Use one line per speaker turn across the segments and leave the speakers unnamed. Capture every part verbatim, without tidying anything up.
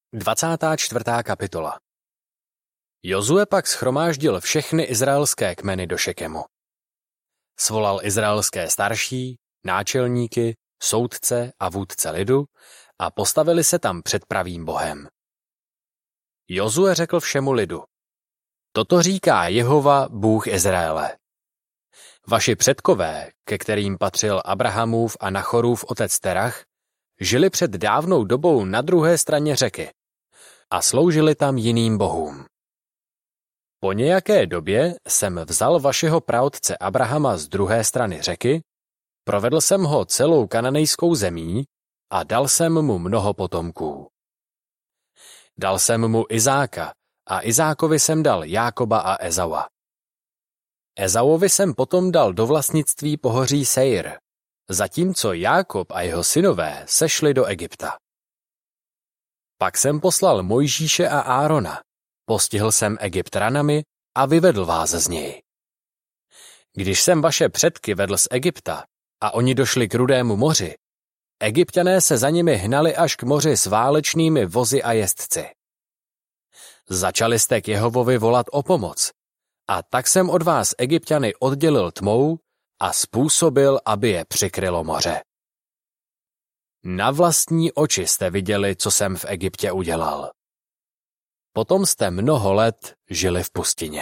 Dvacátá čtvrtá kapitola. Jozue pak shromáždil všechny izraelské kmeny do Šekemu. Svolal izraelské starší, náčelníky, soudce a vůdce lidu a postavili se tam před pravým Bohem. Jozue řekl všemu lidu: Toto říká Jehova, Bůh Izraele. Vaši předkové, ke kterým patřil Abrahamův a Nachorův otec Terach, žili před dávnou dobou na druhé straně řeky a sloužili tam jiným bohům. Po nějaké době jsem vzal vašeho praotce Abrahama z druhé strany řeky, provedl jsem ho celou kananejskou zemí a dal jsem mu mnoho potomků. Dal jsem mu Izáka a Izákovi jsem dal Jákoba a Ezaua. Ezauovi jsem potom dal do vlastnictví pohoří Seir, zatímco Jákob a jeho synové sešli do Egypta. Pak jsem poslal Mojžíše a Árona, postihl jsem Egypt ranami a vyvedl vás z něj. Když jsem vaše předky vedl z Egypta a oni došli k Rudému moři, Egypťané se za nimi hnali až k moři s válečnými vozy a jezdci. Začali jste k Jehovovi volat o pomoc, a tak jsem od vás Egypťany oddělil tmou a způsobil, aby je přikrylo moře. Na vlastní oči jste viděli, co jsem v Egyptě udělal. Potom jste mnoho let žili v pustině.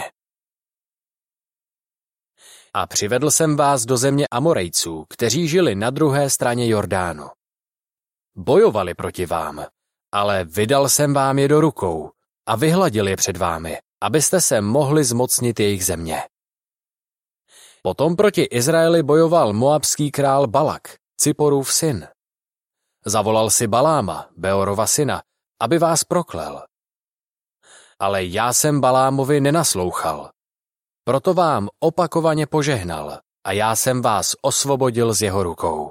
A přivedl jsem vás do země Amorejců, kteří žili na druhé straně Jordánu. Bojovali proti vám, ale vydal jsem vám je do rukou a vyhladil je před vámi, abyste se mohli zmocnit jejich země. Potom proti Izraeli bojoval moabský král Balak, Ciporův syn. Zavolal si Baláma, Beorova syna, aby vás proklel. Ale já jsem Balámovi nenaslouchal. Proto vám opakovaně požehnal a já jsem vás osvobodil z jeho rukou.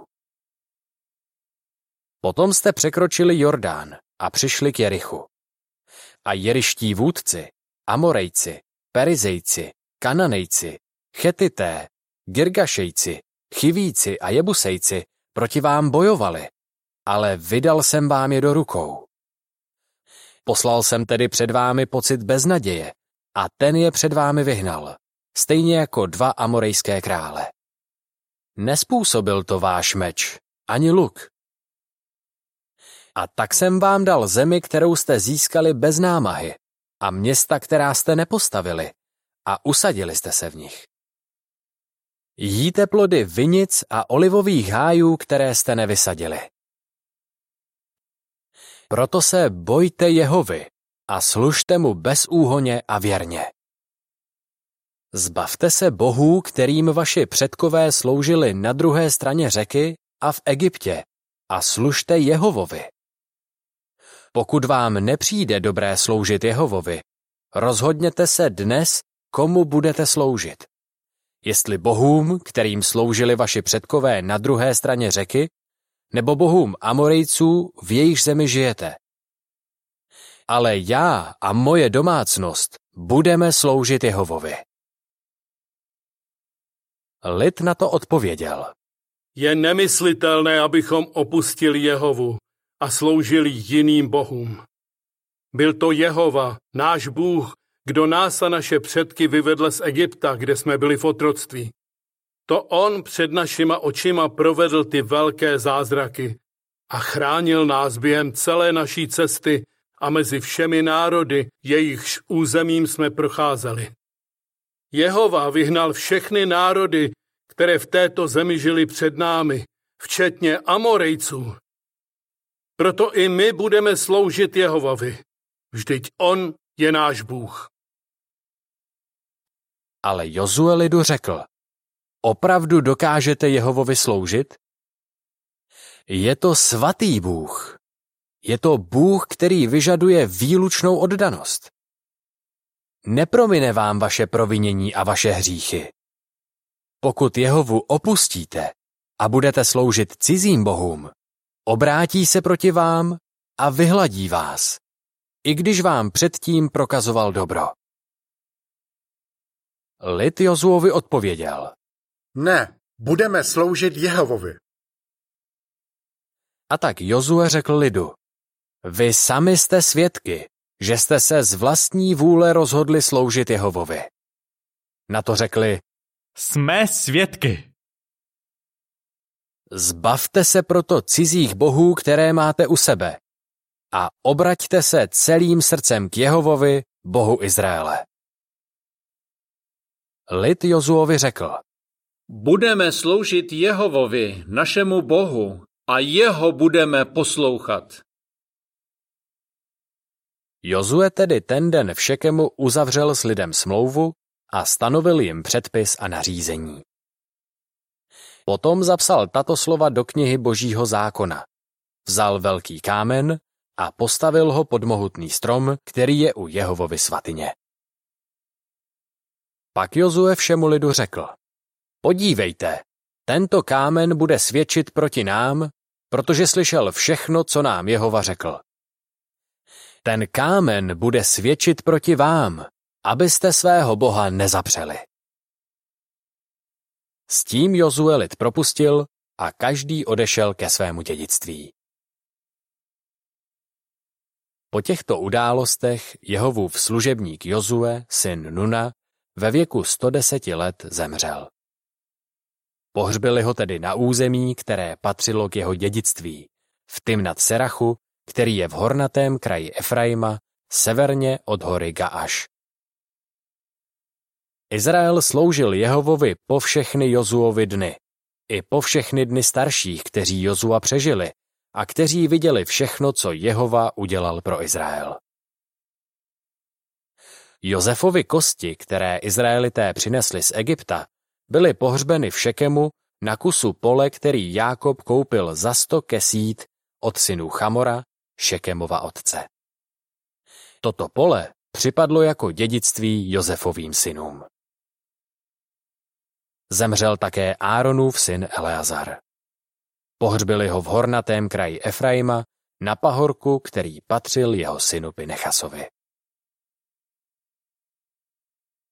Potom jste překročili Jordán a přišli k Jerichu. A jeriští vůdci, Amorejci, Perizejci, Kananejci, Chetité, Girgašejci, Chivíci a Jebusejci proti vám bojovali, ale vydal jsem vám je do rukou. Poslal jsem tedy před vámi pocit beznaděje a ten je před vámi vyhnal, stejně jako dva amorejské krále. Nespůsobil to váš meč, ani luk. A tak jsem vám dal zemi, kterou jste získali bez námahy, a města, která jste nepostavili, a usadili jste se v nich. Jíte plody vinic a olivových hájů, které jste nevysadili. Proto se bojte Jehovy a služte mu bezúhonně a věrně. Zbavte se bohů, kterým vaši předkové sloužili na druhé straně řeky a v Egyptě, a služte Jehovovi. Pokud vám nepřijde dobré sloužit Jehovovi, rozhodněte se dnes, komu budete sloužit. Jestli bohům, kterým sloužili vaši předkové na druhé straně řeky, nebo bohům Amorejců, v jejich zemi žijete. Ale já a moje domácnost budeme sloužit Jehovovi. Lid na to odpověděl:
Je nemyslitelné, abychom opustili Jehovu a sloužili jiným bohům. Byl to Jehova, náš Bůh, kdo nás a naše předky vyvedl z Egypta, kde jsme byli v otroctví. To on před našima očima provedl ty velké zázraky a chránil nás během celé naší cesty a mezi všemi národy, jejichž územím jsme procházeli. Jehova vyhnal všechny národy, které v této zemi žili před námi, včetně Amorejců. Proto i my budeme sloužit Jehovovi. Vždyť on je náš Bůh.
Ale Jozue lidu řekl: Opravdu dokážete Jehovovi sloužit? Je to svatý Bůh. Je to Bůh, který vyžaduje výlučnou oddanost. Nepromine vám vaše provinění a vaše hříchy. Pokud Jehovu opustíte a budete sloužit cizím bohům, obrátí se proti vám a vyhladí vás, i když vám předtím prokazoval dobro. Lid Jozuovi odpověděl:
Ne, budeme sloužit Jehovovi.
A tak Jozue řekl lidu: Vy sami jste svědky, že jste se z vlastní vůle rozhodli sloužit Jehovovi. Na to řekli,
jsme svědky.
Zbavte se proto cizích bohů, které máte u sebe, a obraťte se celým srdcem k Jehovovi, Bohu Izraele. Lid Jozuovi řekl,
budeme sloužit Jehovovi, našemu Bohu, a jeho budeme poslouchat.
Jozue tedy ten den v Šekemu uzavřel s lidem smlouvu a stanovil jim předpis a nařízení. Potom zapsal tato slova do knihy Božího zákona. Vzal velký kámen a postavil ho pod mohutný strom, který je u Jehovovy svatyně. Pak Jozue všemu lidu řekl, podívejte, tento kámen bude svědčit proti nám, protože slyšel všechno, co nám Jehova řekl. Ten kámen bude svědčit proti vám, abyste svého Boha nezapřeli. S tím Jozue lid propustil a každý odešel ke svému dědictví. Po těchto událostech Jehovův služebník Jozue, syn Nuna, ve věku sto deset let zemřel. Pohřbili ho tedy na území, které patřilo k jeho dědictví, v Timnat Serachu, který je v hornatém kraji Efraima, severně od hory Gaaš. Izrael sloužil Jehovovi po všechny Jozuovi dny, i po všechny dny starších, kteří Jozua přežili a kteří viděli všechno, co Jehova udělal pro Izrael. Josefovi kosti, které Izraelité přinesli z Egypta, byly pohřbeny v Šekemu na kusu pole, který Jákob koupil za sto kesít od synů Chamora, Šekemova otce. Toto pole připadlo jako dědictví Josefovým synům. Zemřel také Áronův syn Eleazar. Pohřbili ho v hornatém kraji Efraima na pahorku, který patřil jeho synu Pinechasovi.